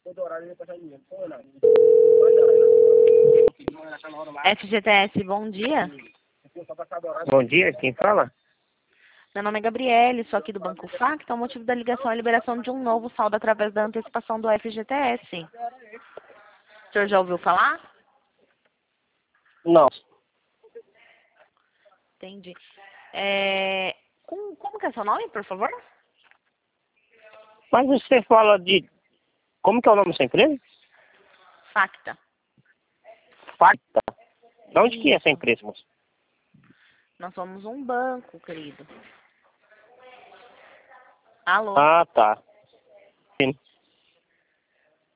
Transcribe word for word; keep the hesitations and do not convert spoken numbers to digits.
F G T S, bom dia. Bom dia, quem fala? Meu nome é Gabriele, sou aqui do Banco Facta. O motivo da ligação é a liberação de um novo saldo através da antecipação do F G T S. O senhor já ouviu falar? Não. Entendi. É... Com, como que é seu nome, por favor? Mas você fala de... Como que é o nome da sua empresa? Facta. Facta. De onde que é essa Isso. empresa, moço? Nós somos um banco, querido. Alô? Ah, tá. Sim.